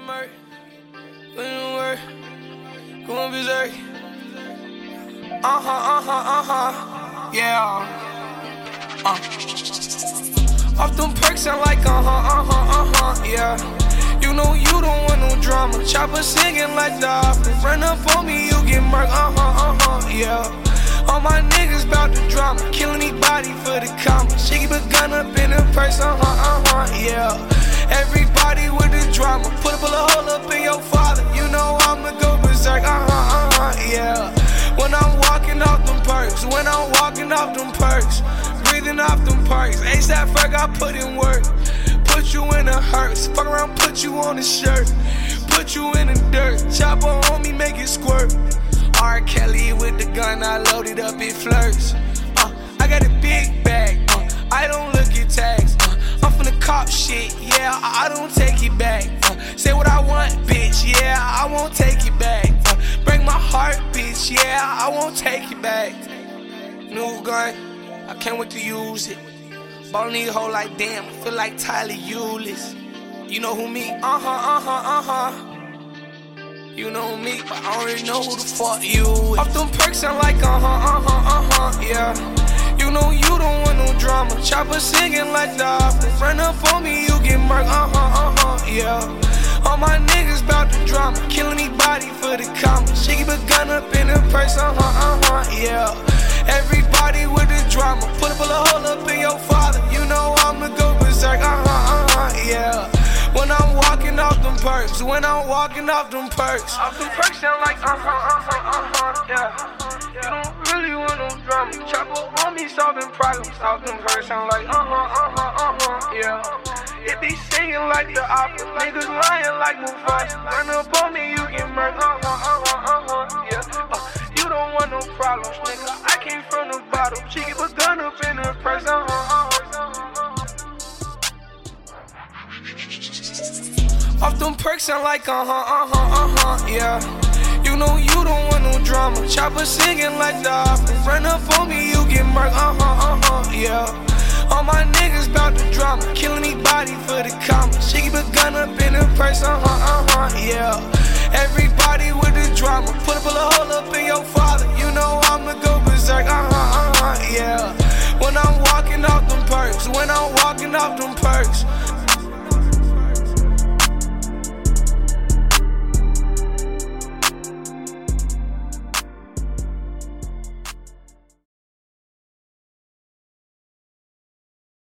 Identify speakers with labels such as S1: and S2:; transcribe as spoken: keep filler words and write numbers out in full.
S1: murk, put in work, going berserk. Uh huh, uh huh, uh huh, yeah. Uh. Off them perks, I'm like uh huh, uh huh, uh huh, yeah. You know you don't want no drama. Chopper singing like the opera. Run up on me, you get murked, uh huh, uh huh, yeah. All my niggas bout the drama, kill anybody for the comma. She keep a gun up in her purse, uh huh, uh huh, yeah. Everybody with the drama, put a bullet hole up in your father. You know I'ma go berserk, uh huh, uh huh, yeah. When I'm walking off them perks, when I'm walking off them perks, breathing off them perks. ASAP Ferg, I put in work, put you in a hearse. Fuck around, put you on a shirt, put you in the dirt. Chopper on me, make it squirt. R. Kelly with the gun, I loaded up, it flirts. Uh, I got a big bag, uh, I don't look at tags. Uh, I'm from the cop shit, yeah, I, I don't take it back. Uh, say what I want, bitch, yeah, I won't take it back. Uh, break my heart, bitch, yeah, I won't take it back. New gun, I can't wait to use it. Ballin' these hoes like damn, I feel like Tyler Eulis. You know who me? Uh huh, uh huh, uh huh. You know me, but I already know who the fuck you is. Off them perks, I'm like uh huh, uh huh, uh huh, yeah. You know you don't want no drama. Chopper singing like the opera. Run up on me, you get murked, uh huh, uh huh, yeah. All my niggas bout the drama, kill anybody for the comma. She keep a gun up in her purse, uh huh, uh huh, yeah. Everybody with the drama, put a bullet hole up in your father. You know I'ma go berserk, uh huh, uh huh, yeah. When I'm walking off them perks, when I'm walking off them perks. Off them perks sound like uh huh, uh huh, uh huh, yeah. You don't really want no drama. Chopper on me solving problems. Off them perks sound like uh huh, uh huh, uh huh, yeah. It be singing like the opera. Niggas lying like Mufasa. Run up on me, you get murked, uh huh, uh huh, uh huh, yeah. Uh, you don't want no problems, nigga. I came from the bottom. She keep a gun up in her purse, uh huh, uh huh. Off them perks, I'm like uh huh, uh huh, uh huh, yeah. You know you don't want no drama. Chopper singing like the opera. Run up on me, you get murked, uh huh, uh huh, yeah. All my niggas bout the drama, kill anybody for the comma. She keep a gun up in her purse, uh huh, uh huh, yeah. Everybody with the drama, put a bullet hole up in your father. You know I'ma go berserk, uh huh, uh huh, yeah. When I'm walking off them perks, when I'm walking off them perks.